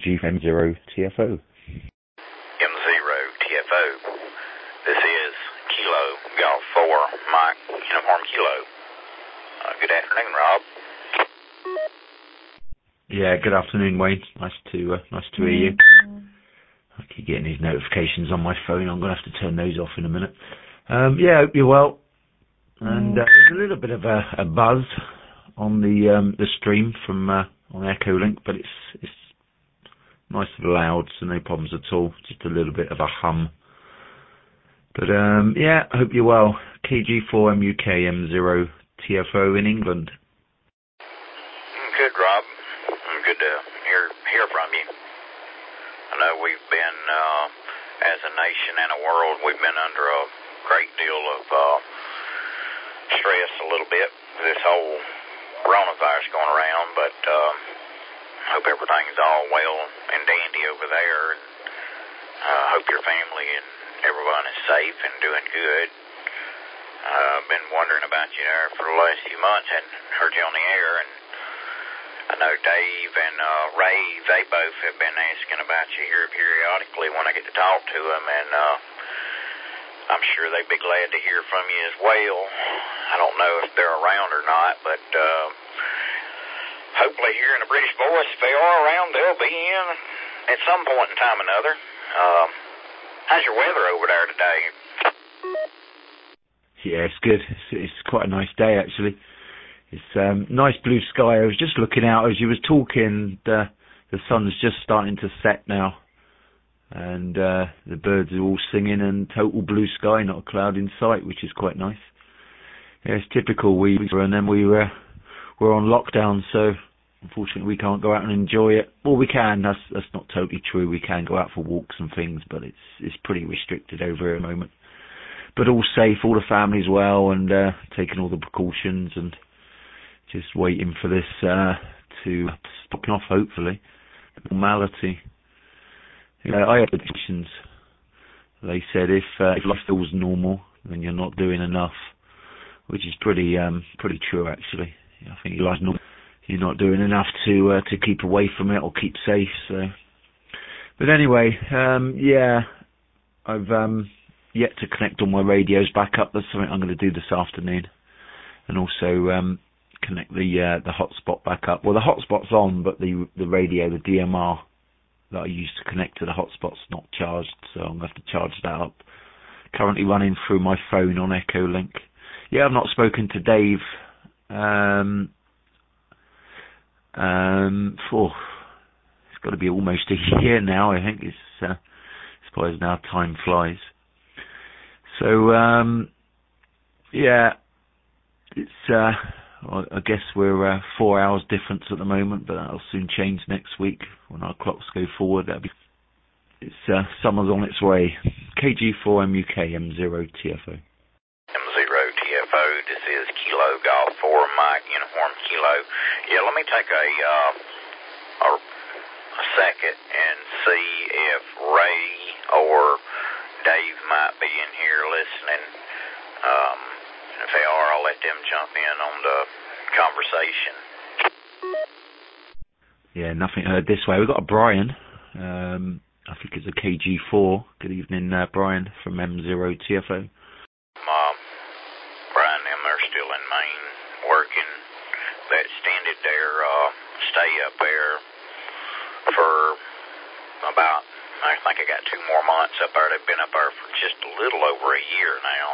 KG M0 TFO. M0 TFO. This is Kilo Golf 4 Mike Uniform Kilo. Good afternoon, Rob. Yeah, good afternoon, Wayne. Nice to hear you. I keep getting these notifications on my phone. I'm going to have to turn those off in a minute. Yeah, hope you're well. And there's a little bit of a buzz on the stream from on Echolink, but it's nice and loud, so no problems at all. Just a little bit of a hum. But yeah, I hope you're well. KG4 MUK M0 TFO in England. Good, Rob. Good to hear from you. I know we've been, as a nation and a world, we've been under a great deal of stress a little bit with this whole coronavirus going around, but hope everything's all well and dandy over there, and hope your family and everyone is safe and doing good. I've been wondering about you there for the last few months. Hadn't heard you on the air, and I know Dave and Ray, they both have been asking about you here periodically when I get to talk to them, and I'm sure they'd be glad to hear from you as well. I don't know if they're around or not, but hopefully hearing the British voice, if they are around, they'll be in at some point in time or another. How's your weather over there today? Yeah, it's good. It's quite a nice day, actually. It's nice blue sky. I was just looking out as you was talking. The sun's just starting to set now, and the birds are all singing, and total blue sky, not a cloud in sight, which is quite nice. Yeah, it's typical. We're on lockdown, so unfortunately we can't go out and enjoy it. Well, we can. That's not totally true. We can go out for walks and things, but it's pretty restricted over here at the moment. But all safe, all the family's well, and taking all the precautions, and just waiting for this to stop off, hopefully. Normality. I had predictions. They said if life feels normal, then you're not doing enough, which is pretty true, actually. I think you're not doing enough to keep away from it or keep safe. So, but anyway, yeah, I've yet to connect all my radios back up. That's something I'm going to do this afternoon, and also connect the hotspot back up. Well, the hotspot's on, but the radio, the DMR that I used to connect to the hotspot's not charged, so I'm going to have to charge that up. Currently running through my phone on Echolink. Yeah, I've not spoken to Dave. It's got to be almost a year now. I think it's I suppose now time flies. So yeah, it's well, I guess we're 4 hours difference at the moment, but that'll soon change next week when our clocks go forward. It's summer's on its way. KG4 MUK M0 TFO. M0 TFO. This is Kilo Golf 4 Mike Uniform Kilo. Yeah, let me take a second and see if Ray or Dave might be in here listening. If they are, I'll let them jump in on the conversation. Yeah, nothing heard this way. We've got a Brian. I think it's a KG4. Good evening, Brian from M0 TFO. Brian and them are still in Maine working. They extended their stay up there for about, I think I got 2 more months up there. They've been up there for just a little over a year now.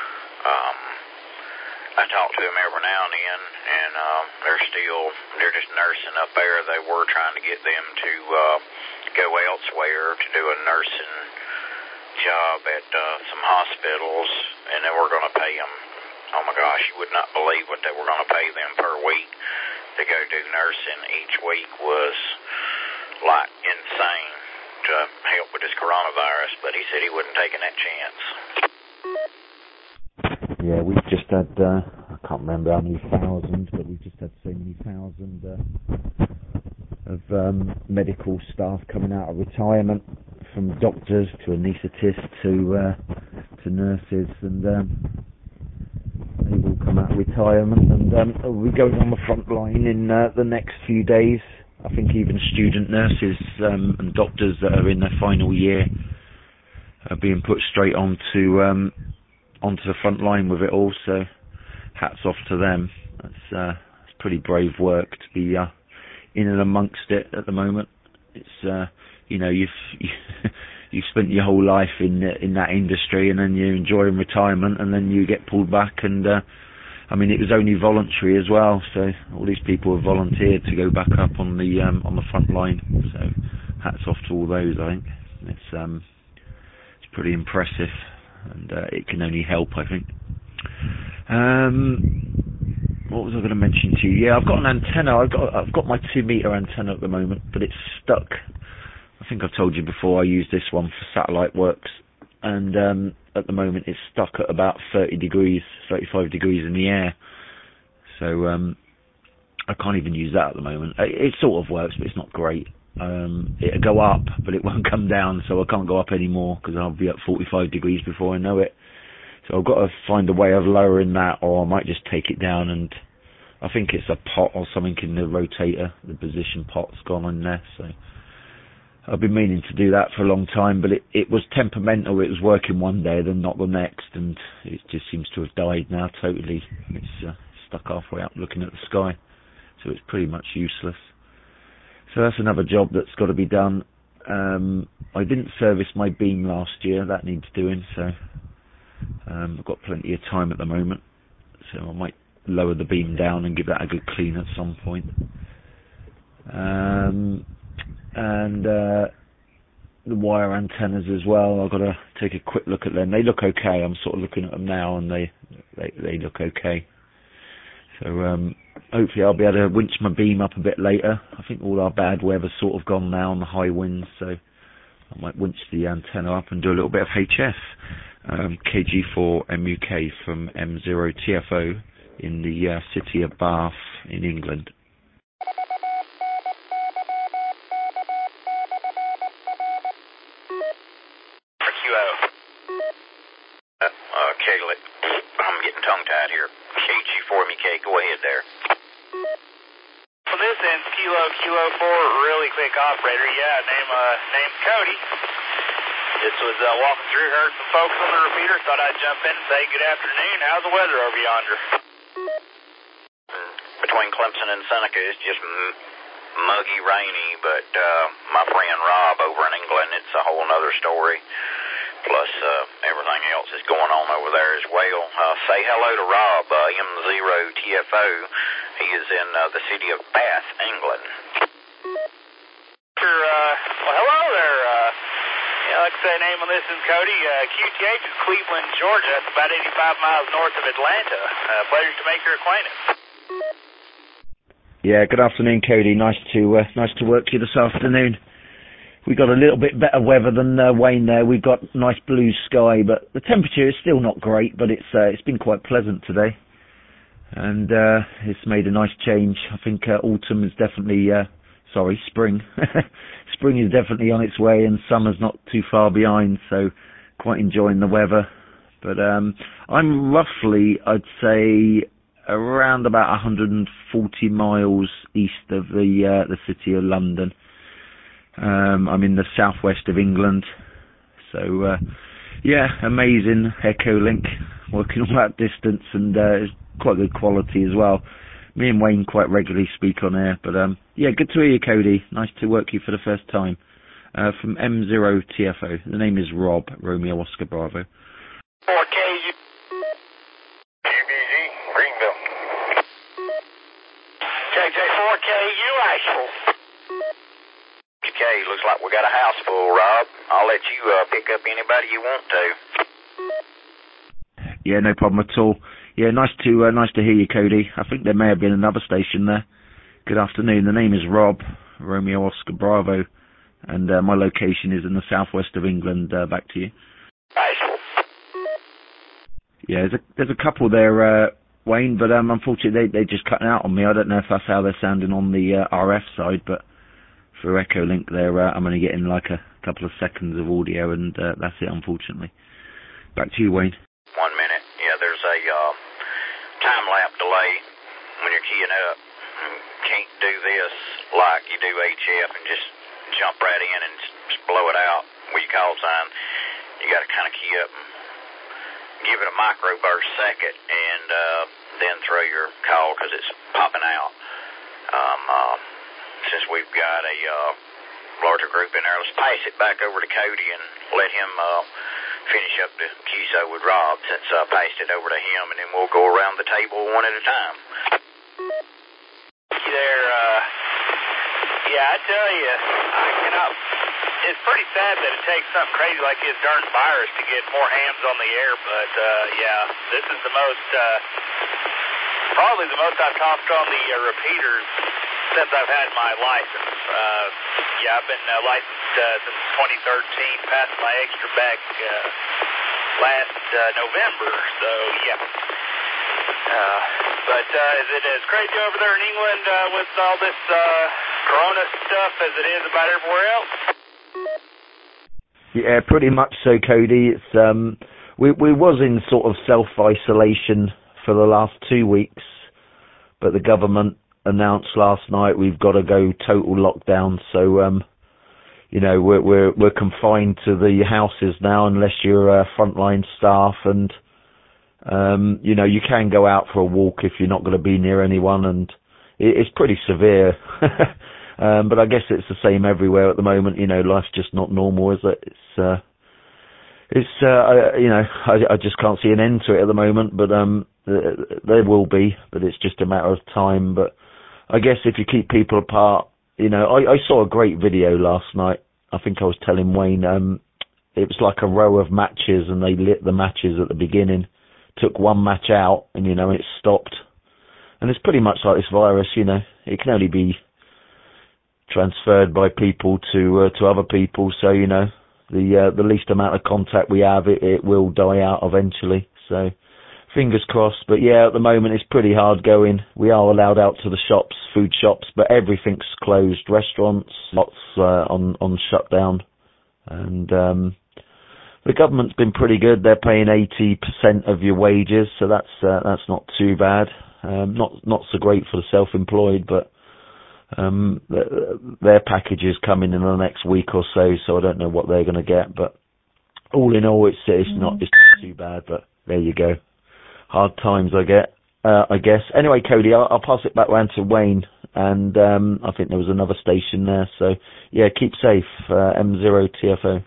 I talk to them every now and then, and they're just nursing up there. They were trying to get them to go elsewhere to do a nursing job at some hospitals, and they were going to pay them, oh my gosh, you would not believe what they were going to pay them per week to go do nursing. Each week was like insane to help with this coronavirus, but he said he wasn't taking that chance. Yeah, we've just had, I can't remember how many thousands, but we've just had so many thousand of medical staff coming out of retirement, from doctors to anaesthetists to nurses, and they will come out of retirement, and we'll be going on the front line in the next few days. I think even student nurses and doctors that are in their final year are being put straight onto the front line with it all. So hats off to them. It's pretty brave work to be in and amongst it at the moment. It's you've spent your whole life in that industry, and then you're enjoying retirement, and then you get pulled back. And I mean, it was only voluntary as well, so all these people have volunteered to go back up on the front line. So hats off to all those. I think it's pretty impressive, and it can only help, I think. What was I going to mention to you? Yeah, I've got an antenna. I've got my 2-meter antenna at the moment, but it's stuck. I think I've told you before I use this one for satellite works, and at the moment it's stuck at about 35 degrees in the air. So I can't even use that at the moment. It sort of works, but it's not great. It'll go up, but it won't come down, so I can't go up anymore because I'll be at 45 degrees before I know it. So I've got to find a way of lowering that, or I might just take it down, and I think it's a pot or something in the rotator. The position pot's gone in there, so I've been meaning to do that for a long time, but it was temperamental. It was working one day, then not the next, and it just seems to have died now totally. It's stuck halfway up looking at the sky, so it's pretty much useless. So that's another job that's got to be done. I didn't service my beam last year. That needs doing, so I've got plenty of time at the moment, so I might lower the beam down and give that a good clean at some point. And the wire antennas as well, I've got to take a quick look at them. They look okay. I'm sort of looking at them now, and they look okay. So hopefully I'll be able to winch my beam up a bit later. I think all our bad weather's sort of gone now, and the high winds, so I might winch the antenna up and do a little bit of HF. KG4MUK from M0TFO in the city of Bath in England. Caleb, I'm getting tongue-tied here. KG4MUK, go ahead there. Well, this ends Kilo 4, really quick operator. Yeah, name's Cody. Just was walking through, heard some folks on the repeater, thought I'd jump in and say good afternoon. How's the weather over yonder? Between Clemson and Seneca, it's just muggy, rainy, but my friend Rob over in England, it's a whole nother story. Plus everything else is going on over there as well. Say hello to Rob, M0TFO. He is in the city of Bath, England. Well, hello there. Like I say, name on this is Cody. QTH is Cleveland, Georgia. That's about 85 miles north of Atlanta. Pleasure to make your acquaintance. Yeah, good afternoon, Cody. Nice to work you this afternoon. We got a little bit better weather than Wayne there. We've got nice blue sky, but the temperature is still not great. But it's been quite pleasant today, and it's made a nice change. I think autumn is definitely spring. Spring is definitely on its way, and summer's not too far behind. So quite enjoying the weather. But I'm roughly, I'd say, around about 140 miles east of the city of London. I'm in the southwest of England, so amazing Echolink, working all that distance, and it's quite good quality as well. Me and Wayne quite regularly speak on air, but good to hear you, Cody. Nice to work you for the first time. From M0TFO. The name is Rob, Romeo Oscar Bravo. 4K, UBG, Greenville. JJ4KU, actual. Okay, looks like we got a house full, Rob. I'll let you pick up anybody you want to. Yeah, no problem at all. Yeah, nice to hear you, Cody. I think there may have been another station there. Good afternoon. The name is Rob, Romeo Oscar Bravo, and my location is in the southwest of England. Back to you. Yeah, there's a couple there, Wayne, but unfortunately they're just cutting out on me. I don't know if that's how they're sounding on the RF side, but for Echolink there, I'm only getting like a couple of seconds of audio, and that's it, unfortunately. Back to you, Wayne. 1 minute. Yeah, there's a time lapse delay when you're keying up. can't do this like you do HF and just jump right in and just blow it out with your call sign. You got to kind of key up and give it a microburst second and then throw your call because it's popping out. Since we've got a larger group in there, let's pass it back over to Cody and let him finish up the QSO with Rob, since I passed it over to him, and then we'll go around the table one at a time. Yeah, I tell you, it's pretty sad that it takes something crazy like this darn virus to get more hams on the air, but yeah, this is probably the most I've talked on the repeaters since I've had my license. Yeah, I've been licensed since 2013, passed my extra back last November, so yeah. But is it as crazy over there in England with all this corona stuff as it is about everywhere else? Yeah, pretty much so, Cody. It's we was in sort of self-isolation for the last 2 weeks, but the government announced last night we've got to go total lockdown. So we're confined to the houses now unless you're frontline staff, and you can go out for a walk if you're not going to be near anyone, and it's pretty severe. But I guess it's the same everywhere at the moment. Life's just not normal, is it? I just can't see an end to it at the moment, but there will be, but it's just a matter of time. But I guess if you keep people apart, I saw a great video last night. I think I was telling Wayne, it was like a row of matches, and they lit the matches at the beginning, took one match out, and it stopped. And it's pretty much like this virus, it can only be transferred by people to other people. So the least amount of contact we have, it will die out eventually. So fingers crossed. But yeah, at the moment it's pretty hard going. We are allowed out to the shops, food shops, but everything's closed. Restaurants, lots on shutdown, and the government's been pretty good. They're paying 80% of your wages, so that's not too bad. Not so great for the self-employed, but their packages coming in the next week or so I don't know what they're going to get. But all in all, it's not too bad. But there you go. Hard times, I guess. Anyway, Cody, I'll pass it back round to Wayne, and I think there was another station there. So yeah, keep safe. M0 TFO.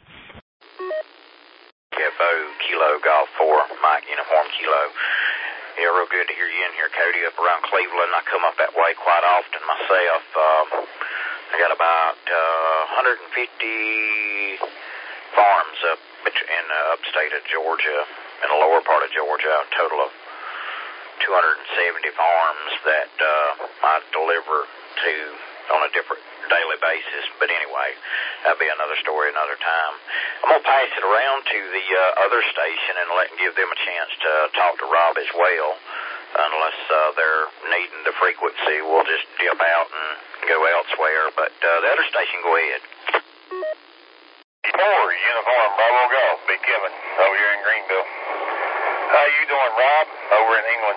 TFO Kilo Golf 4 Mike Uniform Kilo. Yeah, real good to hear you in here, Cody, up around Cleveland. I come up that way quite often myself. I got about 150 farms up in upstate of Georgia, in the lower part of Georgia, a total of 270 farms that I deliver to on a different daily basis. But anyway, that'll be another story another time. I'm going to pass it around to the other station and give them a chance to talk to Rob as well. Unless they're needing the frequency, we'll just dip out and go elsewhere. But the other station, go ahead. 4 Uniform Bravo Golf, Big Kevin, over here in Greenville. How you doing, Rob, over in England?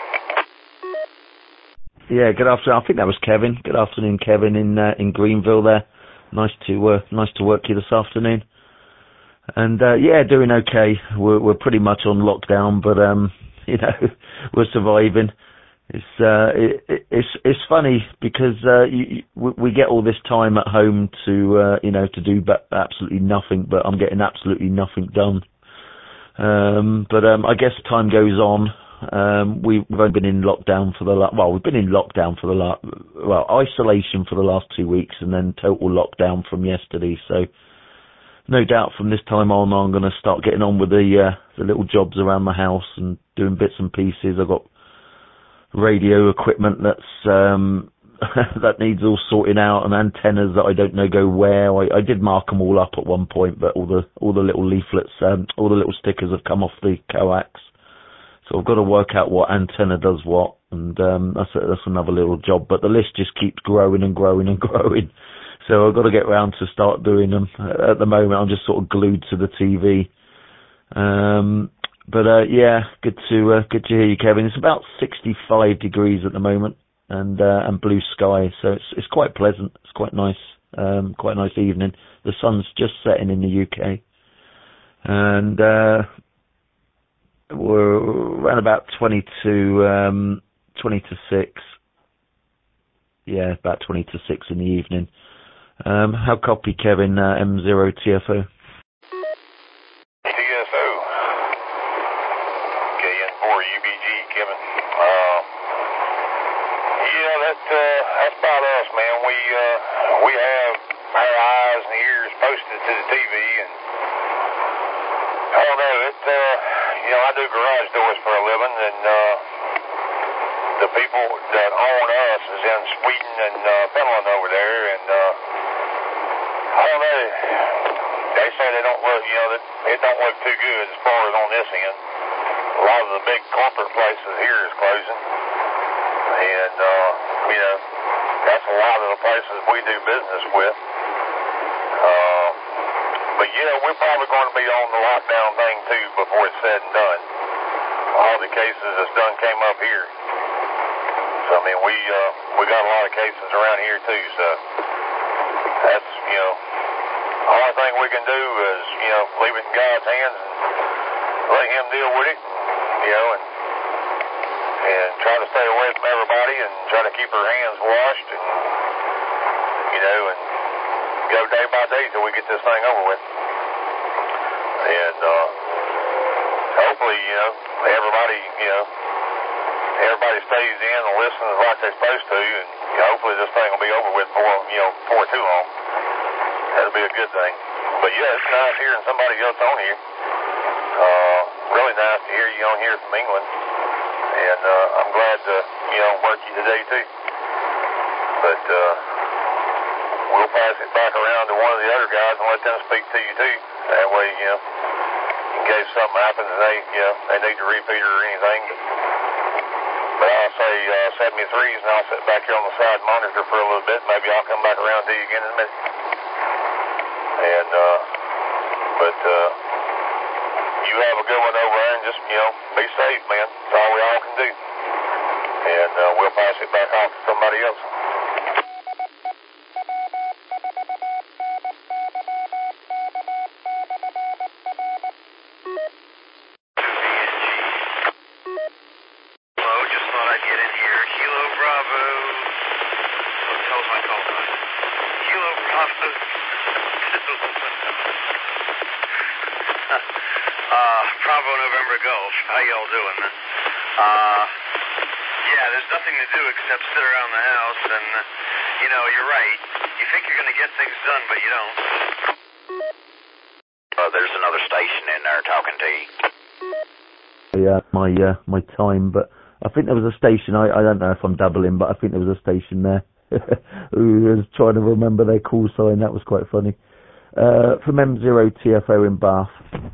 Yeah, good afternoon. I think that was Kevin. Good afternoon, Kevin, in Greenville there. Nice to work you this afternoon. And yeah, doing okay. We're pretty much on lockdown, but we're surviving. It's funny because we get all this time at home to do absolutely nothing, but I'm getting absolutely nothing done. But I guess time goes on. We've only been in lockdown we've been in lockdown for isolation for the last 2 weeks, and then total lockdown from yesterday. So no doubt from this time on, I'm going to start getting on with the little jobs around the house and doing bits and pieces. I've got radio equipment that's that needs all sorting out, and antennas that I don't know go where. I did mark them all up at one point, but all the little leaflets, all the little stickers have come off the coax. So I've got to work out what antenna does what, and that's another little job. But the list just keeps growing and growing and growing. So I've got to get round to start doing them. At the moment, I'm just sort of glued to the TV. But yeah, good to hear you, Kevin. It's about 65 degrees at the moment and blue sky. So it's quite pleasant. It's quite nice. Quite a nice evening. The sun's just setting in the UK, and we're around about 20 to 6. Yeah, about 20 to 6 in the evening. How copy, Kevin? M0 TFO. TSO. KN4 UBG, Kevin. Yeah, that's about us, man. We have our eyes and ears posted to the TV, and I don't know. I do garage doors for a living, and the people that own us is in Sweden and Finland over there, and I don't know. They say they don't look, that it don't look too good as far as on this end. A lot of the big corporate places here is closing, and that's a lot of the places we do business with. But yeah, we're probably going to be on the lockdown thing too before it's said and done. All the cases that's done came up here. So I mean, we got a lot of cases around here too. So that's the only thing we can do is leave it in God's hands and let Him deal with it. And try to stay away from everybody and try to keep our hands washed and and go day by day till we get this thing over with. And hopefully, everybody stays in and listens like they're supposed to, and hopefully this thing will be over with before too long. That'll be a good thing. But yeah, it's nice hearing somebody else on here. Really nice to hear you on here from England. And I'm glad to, work you today too. But we'll pass it back around to one of the other guys and let them speak to you too. That way, in case something happens and they need to repeater or anything. But I'll say 73s, and I'll sit back here on the side monitor for a little bit. Maybe I'll come back around to you again in a minute. And but you have a good one over there, and just be safe, man. That's all we all can do. And we'll pass it back off to somebody else. Bravo November Golf. How y'all doing? Yeah, there's nothing to do except sit around the house, and you're right. You think you're going to get things done, but you don't. There's another station in there talking to you. Yeah, my time, but I think there was a station. I don't know if I'm doubling, but I think there was a station there who was trying to remember their call sign. That was quite funny. From M0 TFO in Bath.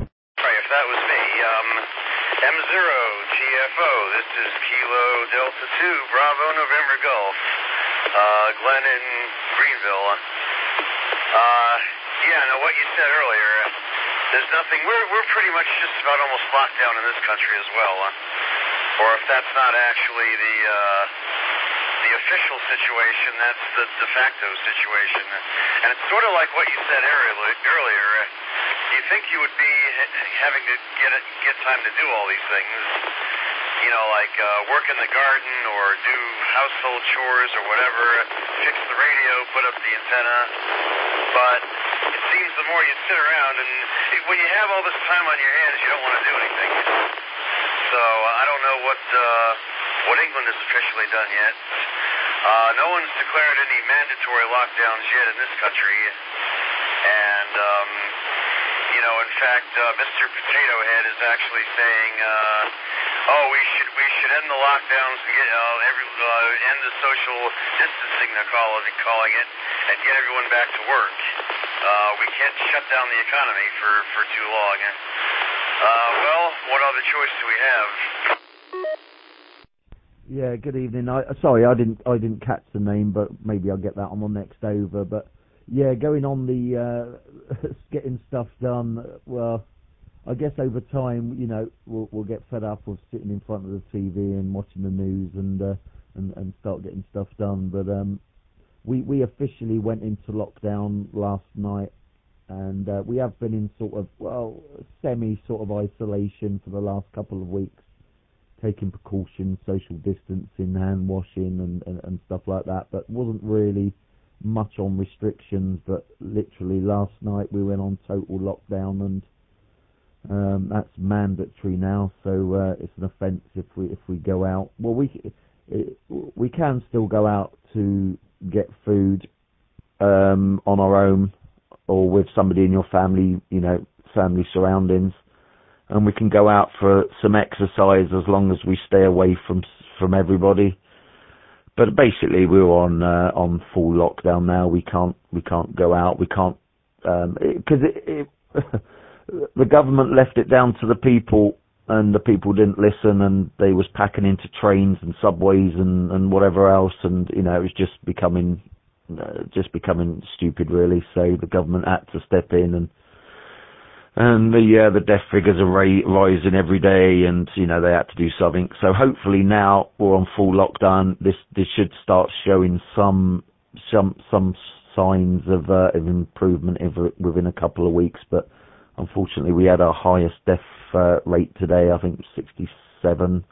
Delta 2, Bravo, November Golf, Glenn in Greenville. What you said earlier, there's nothing, we're pretty much just about almost locked down in this country as well, or if that's not actually the official situation, that's the de facto situation, and it's sort of like what you said earlier, you think you would be having to get time to do all these things, like work in the garden or do household chores or whatever, fix the radio, put up the antenna. But it seems the more you sit around, and when you have all this time on your hands, you don't want to do anything. So I don't know what England has officially done yet. No one's declared any mandatory lockdowns yet in this country. And, in fact, Mr. Potato Head is actually saying, we should end the lockdowns and get end the social distancing, they're calling it, and get everyone back to work. We can't shut down the economy for too long. What other choice do we have? Yeah, good evening. Sorry, I didn't catch the name, but maybe I'll get that on the next over. But yeah, going on the getting stuff done. Well, I guess over time, we'll get fed up of sitting in front of the TV and watching the news and and start getting stuff done. But we officially went into lockdown last night, and we have been in sort of, well, semi sort of isolation for the last couple of weeks, taking precautions, social distancing, hand washing and stuff like that, but wasn't really much on restrictions. But literally last night we went on total lockdown, and that's mandatory now, so it's an offence if we go out. Well, we can still go out to get food on our own or with somebody in your family, family surroundings, and we can go out for some exercise as long as we stay away from everybody. But basically, we're on full lockdown now. We can't go out. We can't because the government left it down to the people, and the people didn't listen, and they was packing into trains and subways and whatever else, and it was just becoming stupid, really. So the government had to step in, and the death figures are rising every day, and they had to do something. So hopefully now we're on full lockdown. This should start showing some signs of improvement within a couple of weeks. But unfortunately, we had our highest death rate today. I think it was 67.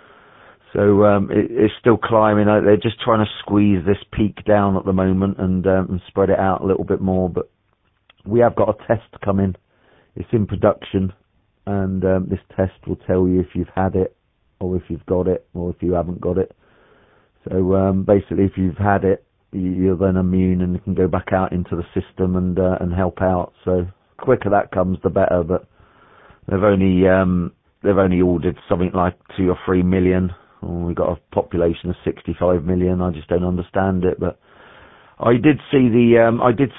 So it's still climbing. They're just trying to squeeze this peak down at the moment and spread it out a little bit more. But we have got a test coming. It's in production, and this test will tell you if you've had it, or if you've got it, or if you haven't got it. So basically, if you've had it, you're then immune and you can go back out into the system and help out. So the quicker that comes, the better. But they've only ordered something like 2 or 3 million. We've got a population of 65 million. I just don't understand it. But I did see the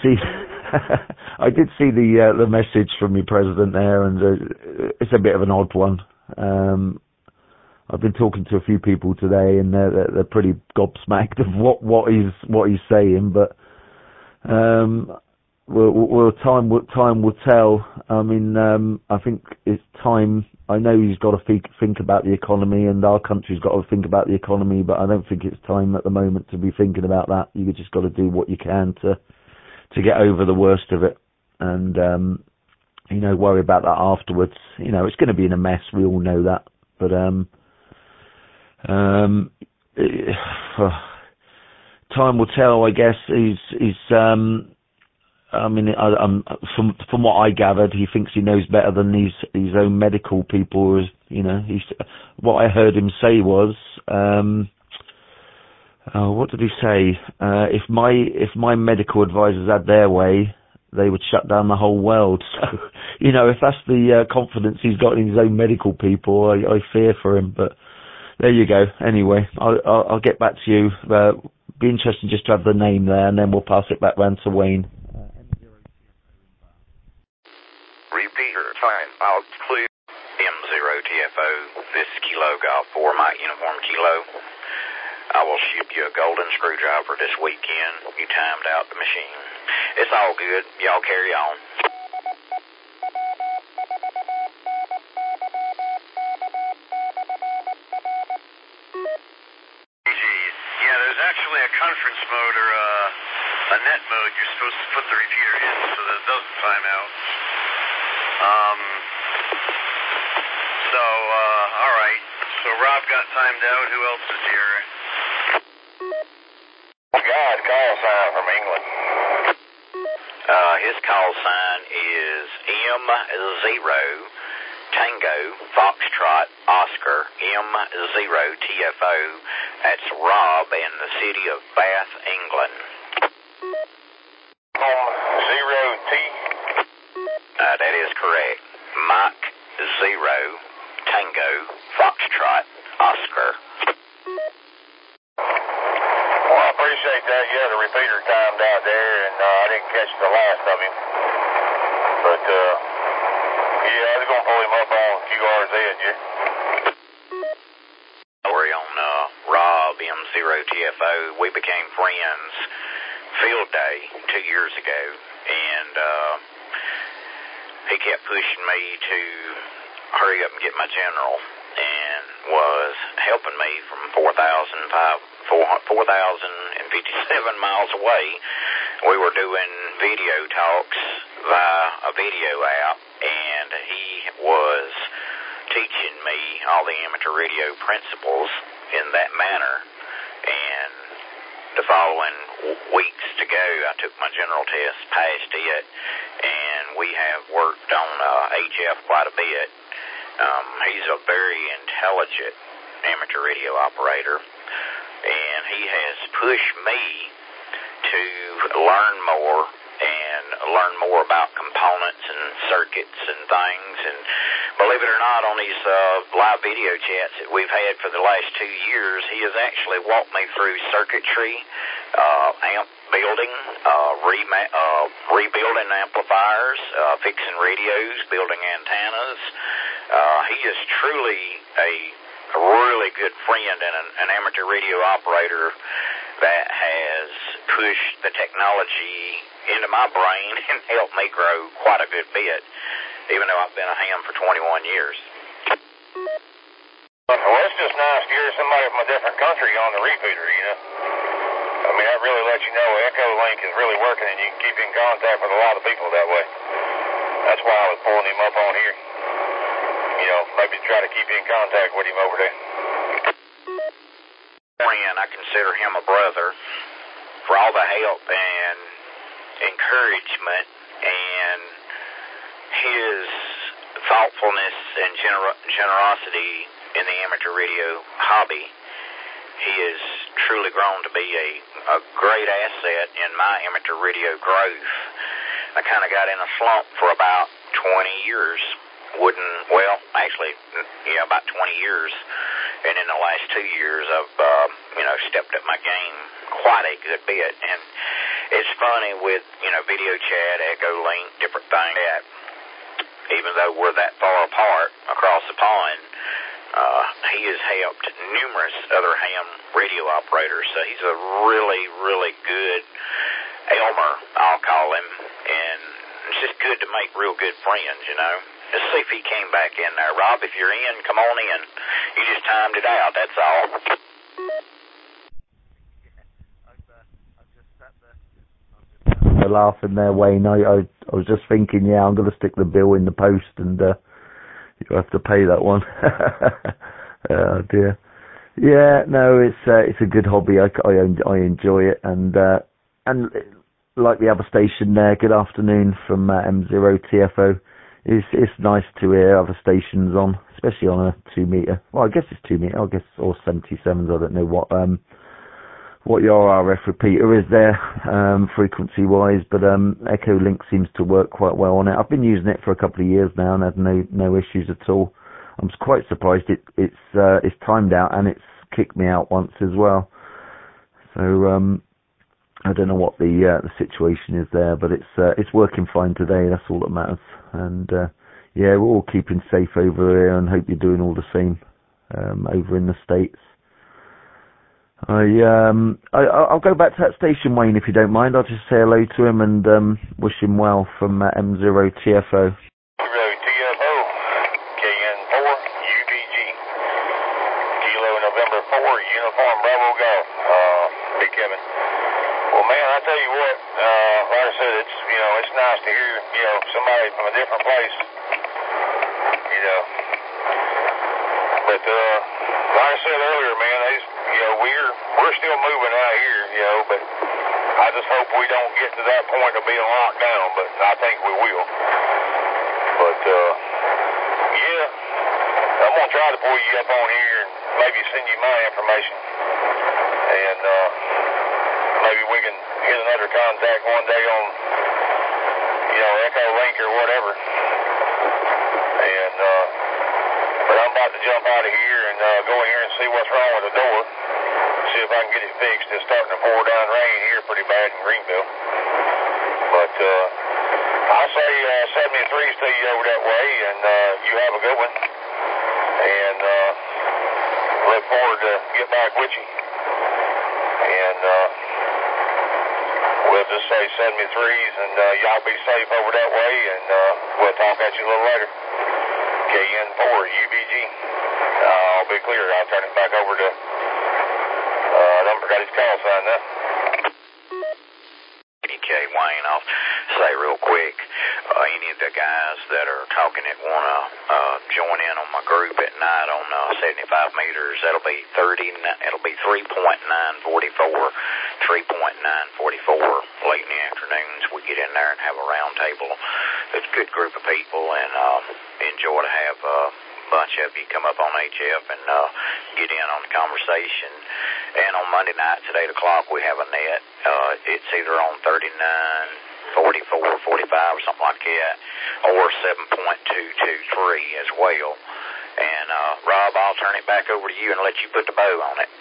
the message from the president there, and it's a bit of an odd one. I've been talking to a few people today, and they're pretty gobsmacked of what he's saying. But time will tell. I mean, I think it's time. I know he's got to think about the economy, and our country's got to think about the economy, but I don't think it's time at the moment to be thinking about that. You've just got to do what you can to get over the worst of it, and worry about that afterwards. It's going to be in a mess. We all know that, but time will tell, I guess. From what I gathered, he thinks he knows better than his own medical people. What I heard him say was, what did he say? If my medical advisors had their way, they would shut down the whole world. So, if that's the confidence he's got in his own medical people, I fear for him. But there you go. Anyway, I'll get back to you. Be interesting just to have the name there, and then we'll pass it back round to Wayne. Repeater, time out, clear. M0TFO, this is Kilo Golf 4, Mike Uniform Kilo. I will ship you a golden screwdriver this weekend. You timed out the machine. It's all good. Y'all carry on. Yeah, there's actually a conference mode or a net mode you're supposed to put the repeater in so that it doesn't time out. All right. So Rob got timed out. Who else is here? God, call sign from England. His call sign is M0 Tango Foxtrot Oscar M0TFO. That's Rob in the city of Bath, England. 0T? That is correct. Mike 0 Tango Foxtrot Oscar. Well, I appreciate that. Yeah, the repeater timed out there, and I didn't catch the last of him. But, yeah, I was going to pull him up on QRZ, yeah. We're on Rob M0TFO. We became friends field day 2 years ago, and he kept pushing me to hurry up and get my general, and was helping me from 4,500 4,057 miles away. We were doing video talks via a video app, and he was teaching me all the amateur radio principles in that manner. And the following weeks to go, I took my general test, passed it, and we have worked on HF quite a bit. He's a very intelligent amateur radio operator, and he has pushed me to learn more and learn more about components and circuits and things. And believe it or not, on these live video chats that we've had for the last 2 years, he has actually walked me through circuitry, amp building, rebuilding amplifiers, fixing radios, building antennas. He is truly a really good friend and an amateur radio operator that has pushed the technology into my brain and helped me grow quite a good bit, even though I've been a ham for 21 years. Well, it's just nice to hear somebody from a different country on the repeater, you know. I mean, that really lets you know Echolink is really working, and you can keep in contact with a lot of people that way. That's why I was pulling him up on here. You know, maybe try to keep in contact with him over there. Friend, I consider him a brother for all the help and encouragement and his thoughtfulness and generosity in the amateur radio hobby. He has truly grown to be a great asset in my amateur radio growth. I kind of got in a slump for about 20 years. About 20 years. And in the last 2 years, I've, stepped up my game quite a good bit. And it's funny with, video chat, Echolink, different things that, even though we're that far apart across the pond, he has helped numerous other ham radio operators. So he's a really, really good Elmer, I'll call him. And it's just good to make real good friends, you know. Let's see if he came back in there. Rob, if you're in, come on in. You just timed it out, that's all. They're laughing their way. No, I was just thinking, yeah, I'm going to stick the bill in the post, and you have to pay that one. Oh dear. Yeah, no, it's a good hobby. I enjoy it, and like the other station there. Good afternoon from M0 TFO. It's nice to hear other stations on, especially on a 2 meter. Well, I guess it's 2 meter. I guess, or 77s. I don't know what your RF repeater is there, frequency wise, but Echolink seems to work quite well on it. I've been using it for a couple of years now and had no issues at all. I'm quite surprised it's timed out and it's kicked me out once as well. So I don't know what the situation is there, but it's working fine today. That's all that matters. And yeah, we're all keeping safe over here, and hope you're doing all the same over in the States. I'll go back to that station, Wayne, if you don't mind. I'll just say hello to him and wish him well from M0 TFO. TFO, KN4, UBG, Kilo November 4, Uniform Bravo Golf. Big Kevin. Well, man, I tell you what, like I said, it's nice to hear, somebody from a different place, But, like I said earlier, man, we're still moving out here, but I just hope we don't get to that point of being locked down, but I think we will. But, yeah, I'm going to try to pull you up on here and maybe send you my information. And, maybe we can get another contact one day on, Echolink or whatever. And, but I'm about to jump out of here and go in here and see what's wrong with the door. See if I can get it fixed. It's starting to pour down rain here pretty bad in Greenville. But I'll say 73's to you over that way, and you have a good one. And look forward to get back with you. And we'll just say 73's, and y'all be safe over that way, and we'll talk at you a little later. KN4, UBG. I'll be clear. I'll turn it back over to number got his call sign now. Okay, Wayne, I'll say real quick, any of the guys that are talking that want to join in on my group at night on 75 meters, that'll be 3.944, 3.944 late in the afternoons. We get in there and have a round table. It's a good group of people, and enjoy to have a bunch of you come up on HF and get in on the conversation. And on Monday nights at 8 o'clock, we have a net. It's either on 39, 44, 45 or something like that, or 7.223 as well. And Rob, I'll turn it back over to you and let you put the bow on it.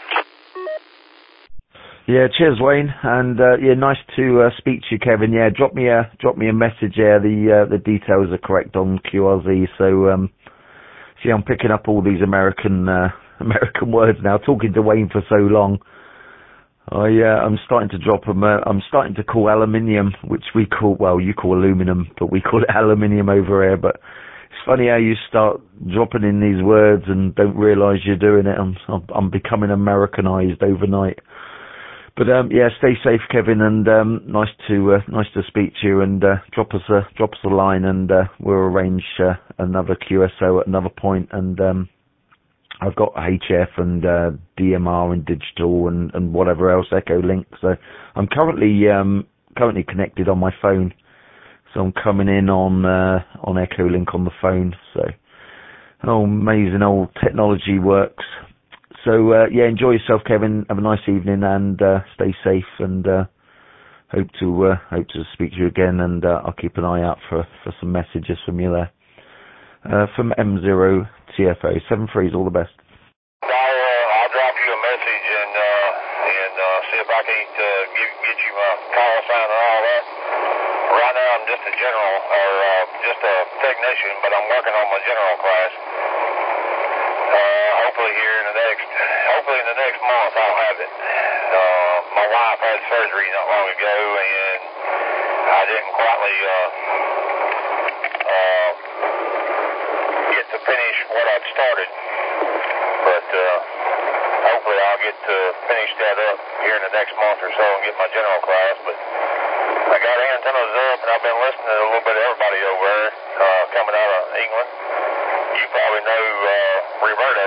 Yeah, cheers, Wayne, and yeah, nice to speak to you, Kevin. Yeah, drop me a message. Yeah, the details are correct on QRZ. So see, I'm picking up all these American words now. Talking to Wayne for so long, I'm starting to drop them. I'm starting to call aluminium, which we call, well, you call aluminum, but we call it aluminium over here. But it's funny how you start dropping in these words and don't realise you're doing it. I'm becoming Americanized overnight. But yeah, stay safe, Kevin, and nice to speak to you. And drop us a line, and we'll arrange another QSO at another point. And I've got HF and DMR and digital and whatever else, Echolink. So I'm currently connected on my phone. So I'm coming in on Echolink on the phone. So amazing old technology works. So yeah, enjoy yourself, Kevin. Have a nice evening and stay safe. And hope to speak to you again. And I'll keep an eye out for some messages from you there. From M0 TFO 73's all the best. I'll drop you a message and see if I can get you my call sign and all that. Right now I'm just a general or just a technician, but I'm working on my general class. Hopefully in the next month I'll have it. My wife had surgery not long ago, and I didn't quite get to finish what I'd started, but hopefully I'll get to finish that up here in the next month or so and get my general class. But I got antennas up, and I've been listening to a little bit of everybody over there coming out of England. You probably know Roberto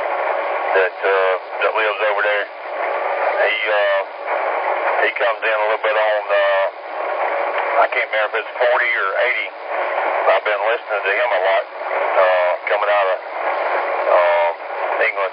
that lives over there. He comes in a little bit on I can't remember if it's 40 or 80. I've been listening to him a lot coming out of England.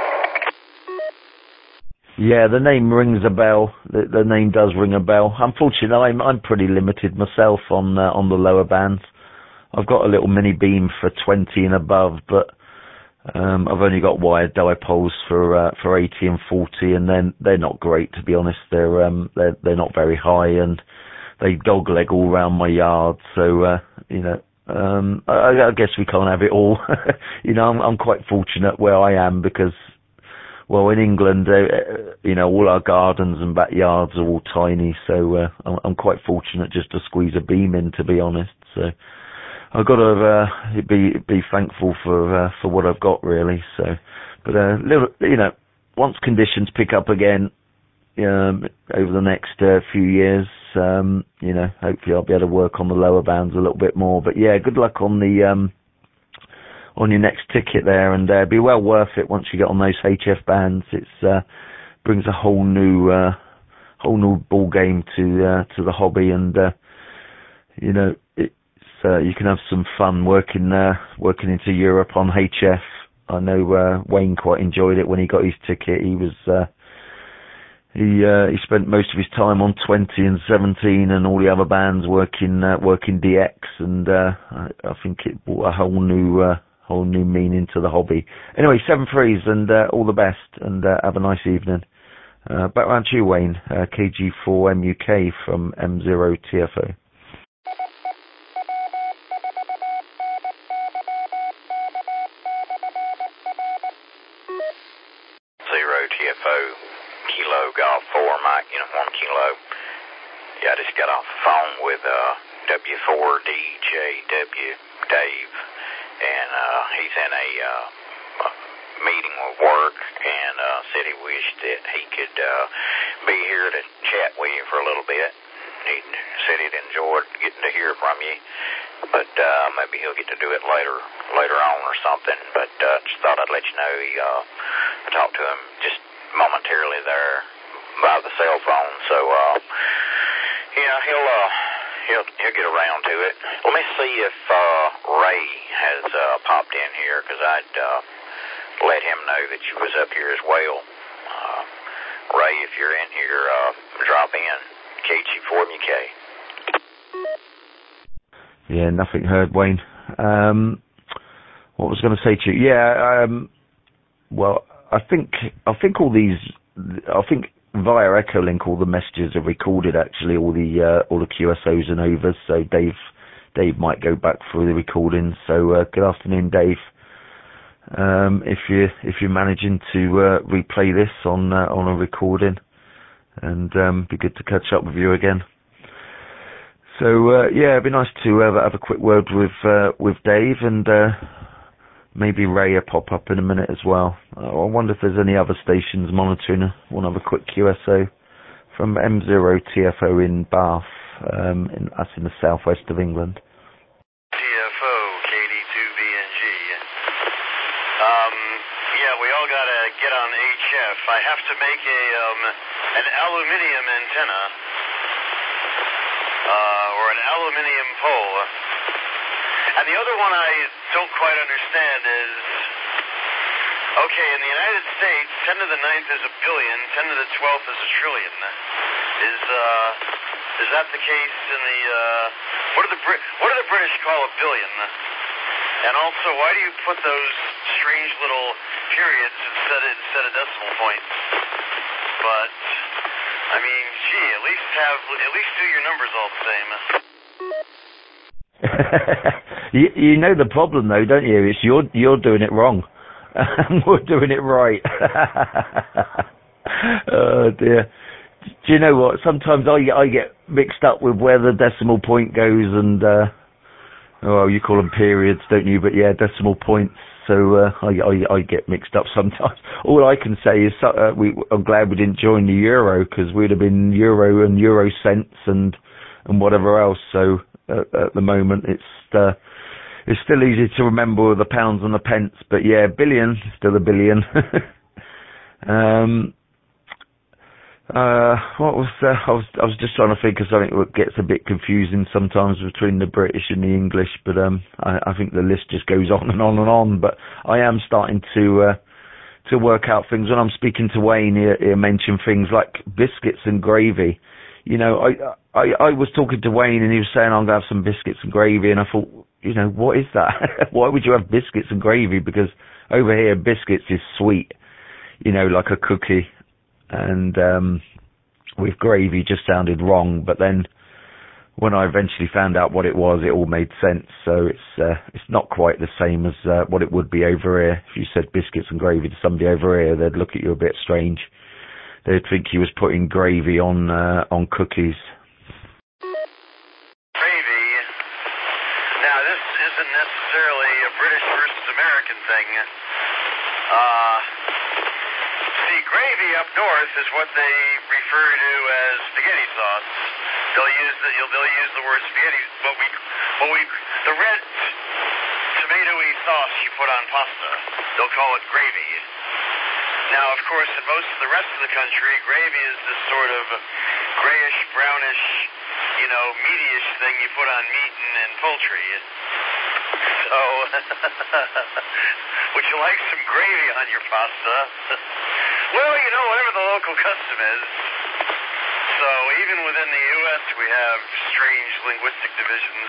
Yeah, the name rings a bell. The name does ring a bell. Unfortunately, I'm pretty limited myself on the lower bands. I've got a little mini beam for 20 and above, but I've only got wired dipoles for 80 and 40, and then they're not great, to be honest. They're not very high, and they dogleg all around my yard. So I guess we can't have it all. I'm quite fortunate where I am because, well, in England, all our gardens and backyards are all tiny. So I'm quite fortunate just to squeeze a beam in, to be honest. So I've got to be thankful for what I've got, really. So, but once conditions pick up again over the next few years, hopefully I'll be able to work on the lower bands a little bit more. But yeah, good luck on the on your next ticket there, and be well worth it once you get on those HF bands. It's brings a whole new ball game to the hobby, and you can have some fun working into Europe on HF. I know Wayne quite enjoyed it when he got his ticket. He was he spent most of his time on 20 and 17 and all the other bands working DX, and I think it brought a whole new meaning to the hobby. Anyway, 7-3s and all the best, and have a nice evening. Back round to you, Wayne. KG4MUK from M0 TFO. 1 Kilo. Yeah, I just got off the phone with W4DJW Dave, and he's in a meeting with work, and said he wished that he could be here to chat with you for a little bit. He said he'd enjoyed getting to hear from you, but maybe he'll get to do it later on or something. But just thought I'd let you know I talked to him just momentarily there by the cell phone. So yeah, he'll get around to it. Let me see if Ray has popped in here, because I'd let him know that you was up here as well. Ray, if you're in here, drop in. KG4MUK. Yeah, nothing heard, Wayne. What was I going to say to you? Yeah, well, I think all these, I think via Echolink all the messages are recorded, actually, all the QSOs and overs. So Dave might go back through the recordings. So good afternoon, Dave. If you're managing to replay this on a recording, and be good to catch up with you again. So yeah, it'd be nice to have a quick word with Dave, and maybe Ray will pop up in a minute as well. I wonder if there's any other stations monitoring. One other quick QSO from M0 TFO in Bath, that's in the southwest of England. TFO KD2BNG. Yeah, we all gotta get on HF. I have to make an aluminium antenna, or an aluminium pole. And the other one I don't quite understand is, okay, in the United States, 10 to the 9th is a billion, 10 to the 12th is a trillion. Is that the case in the, what do the British call a billion? And also, why do you put those strange little periods instead of decimal points? But I mean, gee, at least do your numbers all the same. You know the problem, though, don't you? It's you're doing it wrong, and we're doing it right. Oh dear. Do you know what? Sometimes I get mixed up with where the decimal point goes, and well, you call them periods, don't you? But yeah, decimal points. So I get mixed up sometimes. All I can say is I'm glad we didn't join the euro, because we'd have been euro and euro cents and whatever else. So at the moment it's still easy to remember the pounds and the pence. But yeah, billion, still a billion. What was I was just trying to think of something that gets a bit confusing sometimes between the British and the English, but I think the list just goes on and on and on. But I am starting to work out things. When I'm speaking to Wayne, he mentioned things like biscuits and gravy. You know, I was talking to Wayne, and he was saying I'm going to have some biscuits and gravy, and I thought, you know, what is that? Why would you have biscuits and gravy? Because over here, biscuits is sweet, you know, like a cookie. And with gravy just sounded wrong, but then when I eventually found out what it was, it all made sense. So it's not quite the same as what it would be over here. If you said biscuits and gravy to somebody over here, they'd look at you a bit strange. They'd think you was putting gravy on cookies. Gravy. Now, this isn't necessarily a British versus American thing. Gravy up north is what they refer to as spaghetti sauce. They'll use the word spaghetti, the red tomatoey sauce you put on pasta. They'll call it gravy. Now, of course, in most of the rest of the country, gravy is this sort of grayish, brownish, you know, meaty-ish thing you put on meat and poultry. So, would you like some gravy on your pasta? Well, you know, whatever the local custom is. So even within the U.S., we have strange linguistic divisions.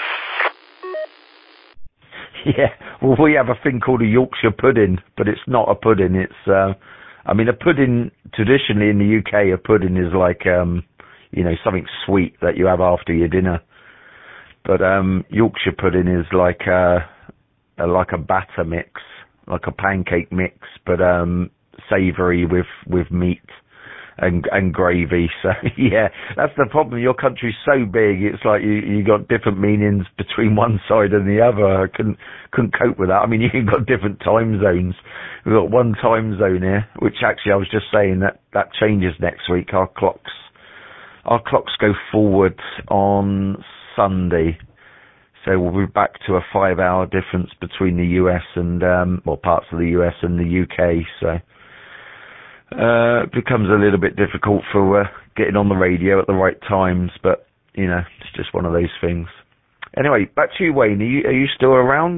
Yeah, well, we have a thing called a Yorkshire pudding, but it's not a pudding. It's, I mean, a pudding, traditionally in the UK, a pudding is like, you know, something sweet that you have after your dinner. But Yorkshire pudding is like a batter mix, like a pancake mix, but savoury with meat and gravy. So yeah, that's the problem. Your country's so big, it's like you got different meanings between one side and the other. I couldn't cope with that. I mean, you've got different time zones. We've got one time zone here, which actually I was just saying that changes next week. Our clocks go forward on Sunday. So we'll be back to a 5-hour difference between the US and, parts of the US and the UK. So, it becomes a little bit difficult for, getting on the radio at the right times, but, it's just one of those things. Anyway, back to you, Wayne. Are you still around?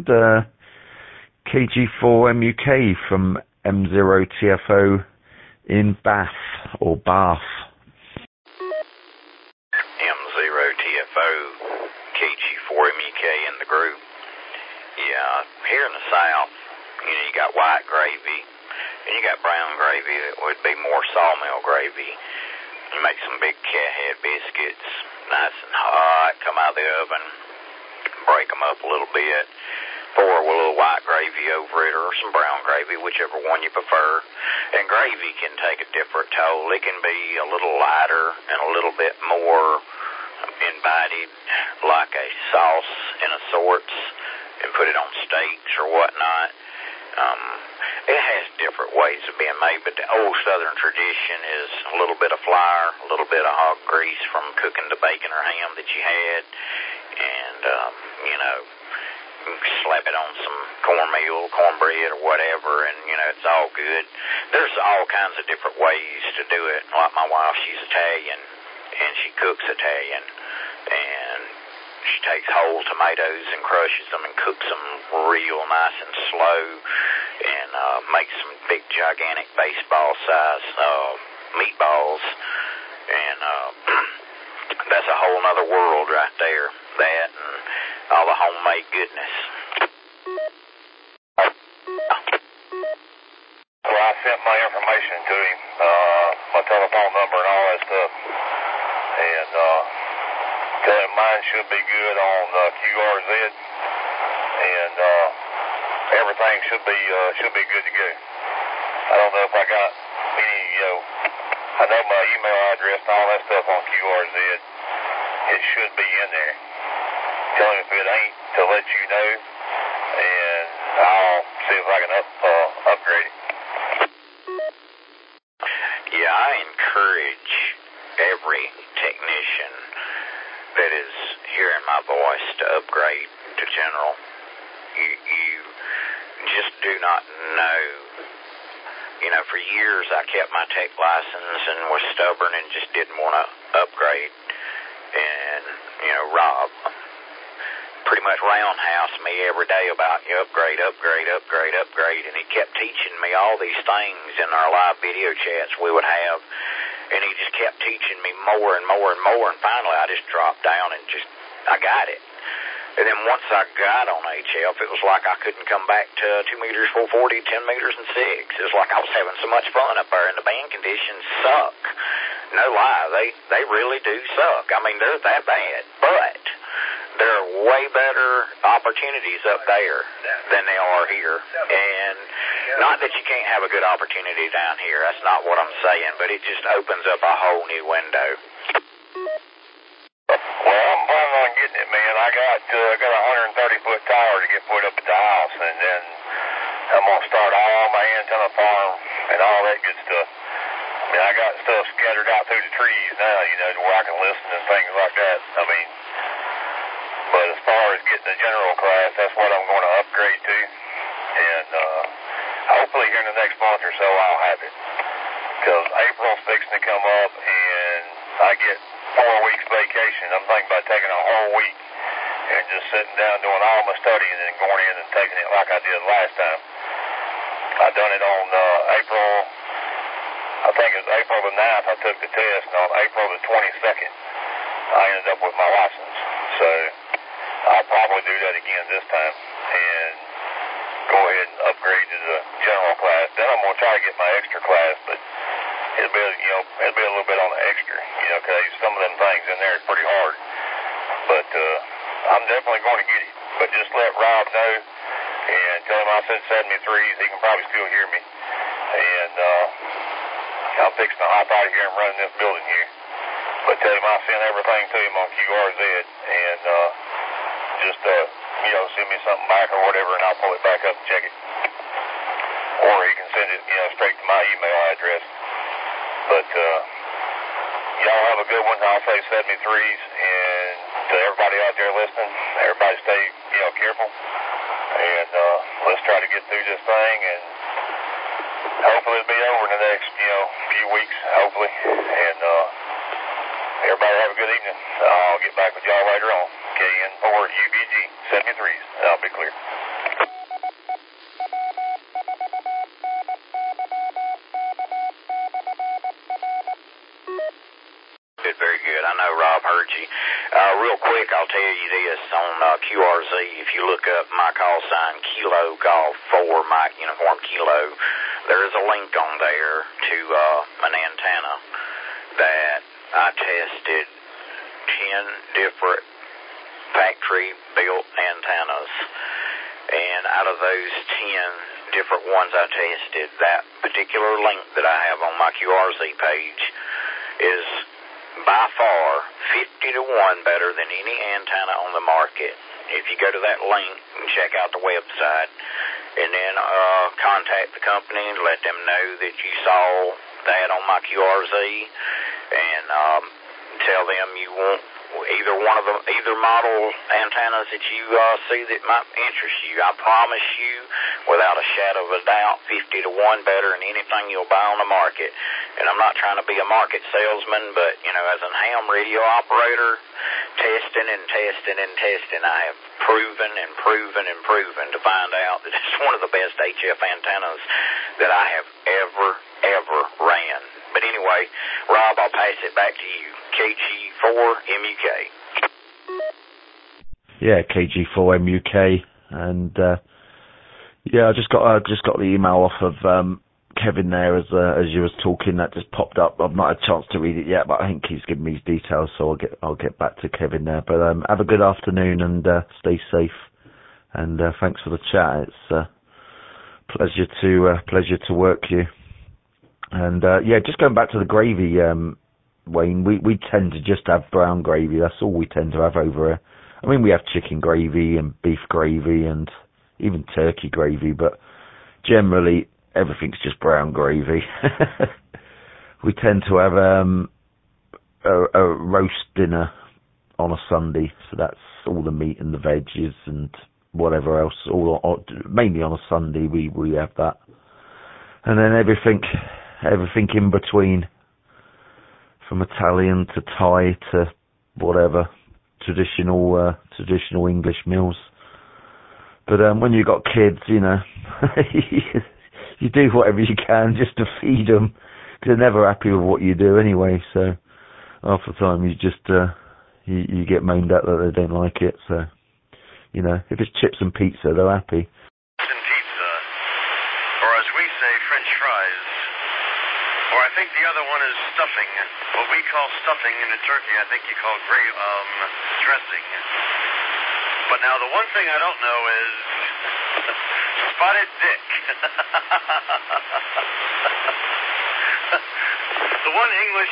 KG4MUK from M0TFO in Bath, or Bath. M0TFO. KG4MEK in the group. Yeah, here in the South, you got white gravy, and you got brown gravy that would be more sawmill gravy. You make some big cathead biscuits, nice and hot, come out of the oven, break them up a little bit, pour a little white gravy over it or some brown gravy, whichever one you prefer. And gravy can take a different toll. It can be a little lighter and a little bit more invited, like a sauce in a sorts, and put it on steaks or whatnot. It has different ways of being made, but the old Southern tradition is a little bit of flour, a little bit of hog grease from cooking the bacon or ham that you had, and, slap it on some cornmeal, cornbread, or whatever, and, it's all good. There's all kinds of different ways to do it. Like my wife, she's Italian, and she cooks Italian, and she takes whole tomatoes and crushes them and cooks them real nice and slow, and makes some big gigantic baseball size meatballs, and that's a whole nother world right there, that and all the homemade goodness. Well, I sent my information to him, my telephone number and all that stuff, and tell him mine should be good on QRZ, and everything should be good to go. I don't know if I got any, I know my email address and all that stuff on QRZ. It should be in there. Tell him if it ain't to let you know, and I'll see if I can upgrade it. Yeah, I encourage every technician that is hearing my voice to upgrade to general. You just do not know. For years I kept my tech license and was stubborn and just didn't want to upgrade. And, Rob pretty much roundhoused me every day about upgrade, and he kept teaching me all these things in our live video chats we would have. And he just kept teaching me more and more and more, and finally I just dropped down and I got it. And then once I got on HF, it was like I couldn't come back to 2 meters, 440, 10 meters, and 6. It was like I was having so much fun up there, and the band conditions suck. No lie, they really do suck. I mean, they're that bad, but there are way better opportunities up there than they are here. And not that you can't have a good opportunity down here. That's not what I'm saying, but it just opens up a whole new window. Well, I'm planning on getting it, man. I got a 130-foot tower to get put up at the house, and then I'm going to start all my antenna farm and all that good stuff. I mean, I got stuff scattered out through the trees now, to where I can listen and things like that. I mean, but as far as getting the general class, that's what I'm going to upgrade to. And hopefully here in the next month or so, I'll have it. Because April's fixing to come up, and I get 4 weeks vacation. I'm thinking about taking a whole week and just sitting down doing all my studying and then going in and taking it like I did last time. I done it on April, I think it was April the 9th I took the test, and on April the 22nd I ended up with my license. So I'll probably do that again this time and go ahead and upgrade to the general class. Then I'm going to try to get my extra class, but it'll be a little bit on the extra, because some of them things in there is pretty hard. But I'm definitely going to get it. But just let Rob know and tell him I said 73s. He can probably still hear me. And I'm fixing to hop out of here and run in this building here. But tell him I'll send everything to him on QRZ, and just, send me something back or whatever, and I'll pull it back up and check it. Or he can send it, straight to my email address. But, y'all have a good one. I'll say 73s, and to everybody out there listening, everybody stay, careful. And, let's try to get through this thing, and hopefully it'll be over in the next, few weeks, hopefully. And, everybody have a good evening. I'll get back with y'all later on. KN4 UBG 73s. I'll be clear. Good, very good. I know Rob heard you. Real quick, I'll tell you this on QRZ. If you look up my call sign, Kilo Golf 4, Mike Uniform Kilo, there is a link on there to an antenna that I tested 10 different factory-built antennas, and out of those 10 different ones I tested, that particular link that I have on my QRZ page is by far 50 to 1 better than any antenna on the market. If you go to that link and check out the website, and then contact the company and let them know that you saw that on my QRZ, and tell them you want either model antennas that you see that might interest you. I promise you, without a shadow of a doubt, 50 to 1 better than anything you'll buy on the market. And I'm not trying to be a market salesman, but, as a ham radio operator, testing and testing and testing, I have proven and proven and proven to find out that it's one of the best HF antennas that I have ever ran. But anyway, Rob, I'll pass it back to you. KG4MUK. Yeah, KG4MUK, and I just got the email off of Kevin there as you was talking. That just popped up. I've not had a chance to read it yet, but I think he's given me his details, so I'll get back to Kevin there. But have a good afternoon and stay safe. And thanks for the chat. It's pleasure to work you. And just going back to the gravy, Wayne, we tend to just have brown gravy. That's all we tend to have over here. I mean, we have chicken gravy and beef gravy and even turkey gravy, but generally everything's just brown gravy. We tend to have a roast dinner on a Sunday, so that's all the meat and the veggies and whatever else. Mainly on a Sunday we have that, and then everything in between, from Italian to Thai to whatever, traditional English meals. But when you got kids, you do whatever you can just to feed them, because they're never happy with what you do anyway. So half the time you just you get moaned at that they don't like it. So if it's chips and pizza, they're happy. And pizza, or as we say, French fries. Or I think the other one is stuffing. What we call stuffing in a turkey, I think you call dressing. But now the one thing I don't know is spotted dick. The one English,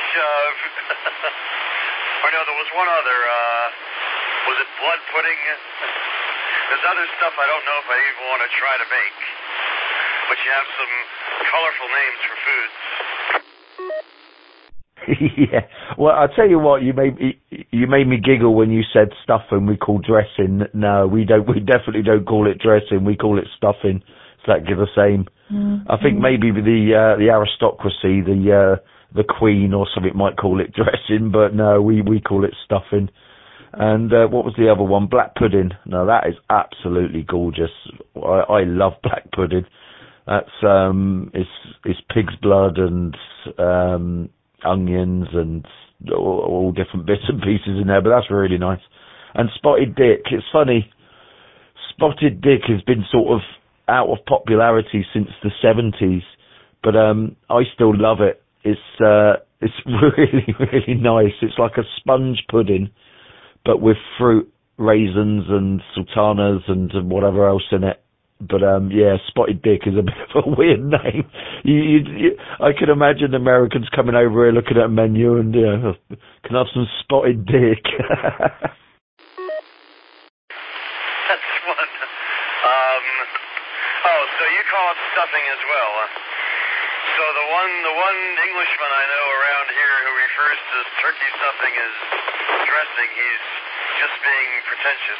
or no, there was one other, was it blood pudding? There's other stuff I don't know if I even want to try to make. But you have some colorful names for foods. Yeah. Well, I'll tell you what, you made me giggle when you said stuffing we call dressing. No, we don't. We definitely don't call it dressing. We call it stuffing. It's exactly the same. Mm-hmm. I think maybe the aristocracy, the Queen or something might call it dressing, but no, we call it stuffing. And what was the other one? Black pudding. No, that is absolutely gorgeous. I love black pudding. That's it's pig's blood and onions and all different bits and pieces in there, but that's really nice. And spotted dick, it's funny, spotted dick has been sort of out of popularity since the 70s, but I still love it. It's really, really nice. It's like a sponge pudding, but with fruit, raisins and sultanas and whatever else in it. yeah, Spotted Dick is a bit of a weird name. I can imagine Americans coming over here looking at a menu and, can I have some Spotted Dick? That's one. So you call it stuffing as well. So the one Englishman I know around here who refers to turkey stuffing as dressing, he's just being pretentious.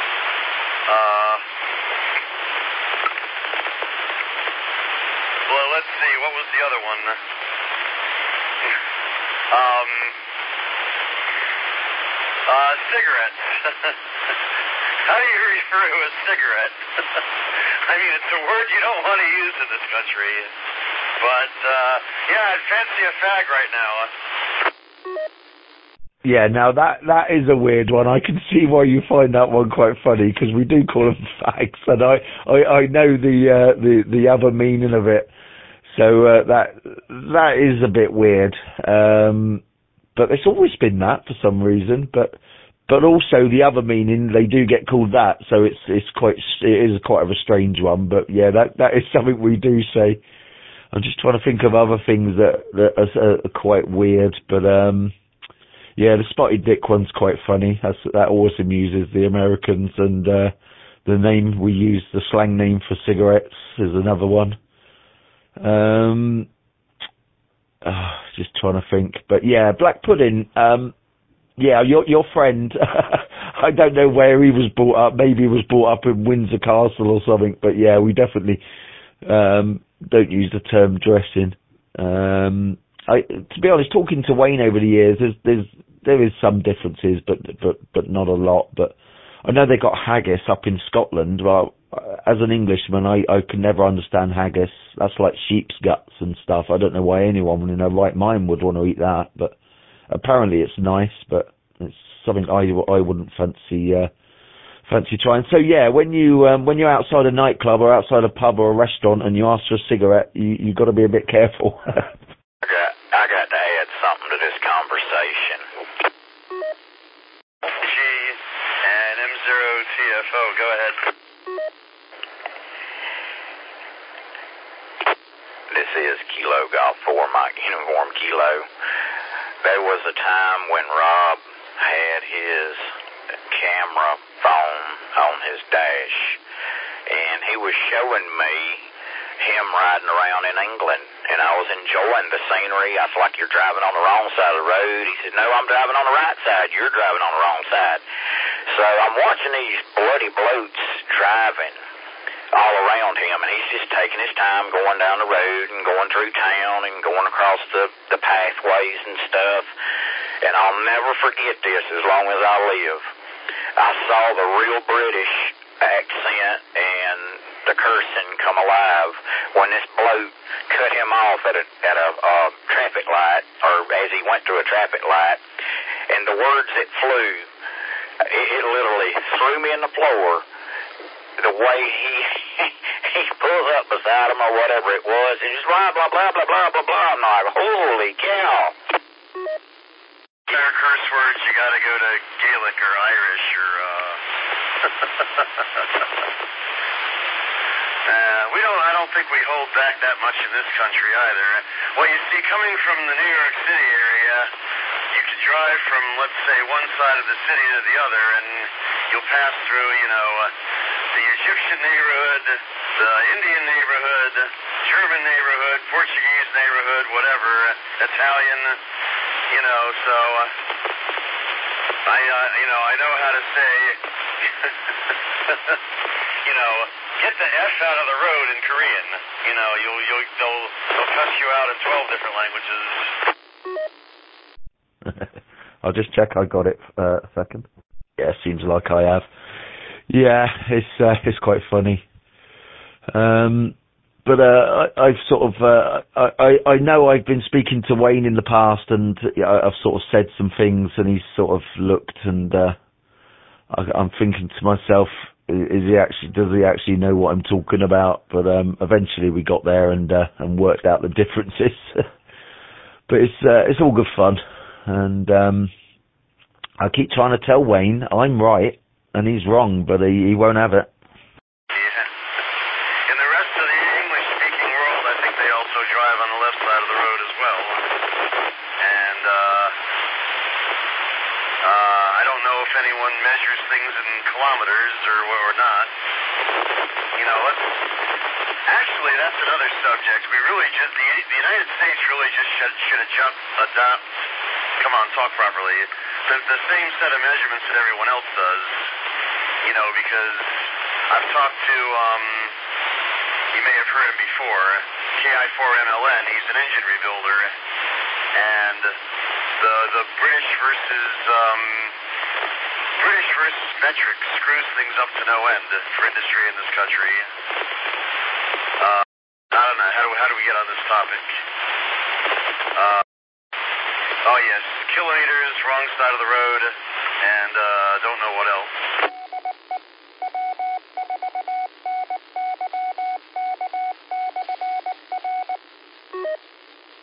Well, let's see. What was the other one? Cigarettes. How do you refer to a cigarette? I mean, it's a word you don't want to use in this country. But, yeah, I'd fancy a fag right now. Yeah, now that is a weird one. I can see why you find that one quite funny, because we do call them fags, and I know the other meaning of it. So that is a bit weird. But it's always been that for some reason. But also the other meaning, they do get called that. So it is quite of a strange one. But yeah, that is something we do say. I'm just trying to think of other things that are quite weird. But yeah, the Spotted Dick one's quite funny. That always amuses the Americans. And the name we use, the slang name for cigarettes, is another one. Just trying to think. But yeah, Black Pudding. Yeah, your friend. I don't know where he was brought up. Maybe he was brought up in Windsor Castle or something. But yeah, we definitely don't use the term dressing. To be honest, talking to Wayne over the years, there is some differences, but not a lot. But I know they got haggis up in Scotland. Well, as an Englishman, I can never understand haggis. That's like sheep's guts and stuff. I don't know why anyone in their right mind would want to eat that, but apparently it's nice. But it's something I wouldn't fancy trying. So yeah, when you're outside a nightclub or outside a pub or a restaurant and you ask for a cigarette, you've got to be a bit careful. I got to add something to this conversation. G and M0TFO, go ahead. This is Kilo Golf 4, Mike Uniform Kilo. There was a time when Rob had his camera phone on his dash, and he was showing me him riding around in England, and I was enjoying the scenery. I feel like you're driving on the wrong side of the road. He said, no, I'm driving on the right side. You're driving on the wrong side. So I'm watching these bloody bloats driving all around him, and he's just taking his time going down the road and going through town and going across the pathways and stuff. And I'll never forget this as long as I live. I saw the real British accent and the cursing come alive when this bloke cut him off at a traffic light, or as he went through a traffic light, and the words that flew, it literally threw me in the floor. The way he pulls up beside him or whatever it was, and just blah blah blah blah blah blah blah. I'm like, holy cow! Fair curse words, you got to go to Gaelic or Irish or. I don't think we hold back that much in this country either. Well, you see, coming from the New York City area, you could drive from, let's say, one side of the city to the other, and you'll pass through, the Egyptian neighborhood, the Indian neighborhood, German neighborhood, Portuguese neighborhood, whatever, Italian, so I know how to say, get the F out of the road in Korean. They'll cuss you out in 12 different languages. I'll just check I got it a second. Yeah, seems like I have. Yeah, it's quite funny. But I've sort of I know I've been speaking to Wayne in the past, and I've sort of said some things, and he's sort of looked, and I'm thinking to myself, does he actually know what I'm talking about? But eventually we got there and worked out the differences. But it's all good fun, and I keep trying to tell Wayne I'm right and he's wrong, but he won't have it. well. And I don't know if anyone measures things in kilometers or not. You know, actually, that's another subject. We really just, the United States really just should adopt, come on, talk properly, the same set of measurements that everyone else does. You know, because I've talked to, you may have heard him before, KI4MLN, he's an engine rebuilder, and the British versus metric screws things up to no end for industry in this country. I don't know, how do we get on this topic? Oh yes, kilometers, wrong side of the road, and don't know what else.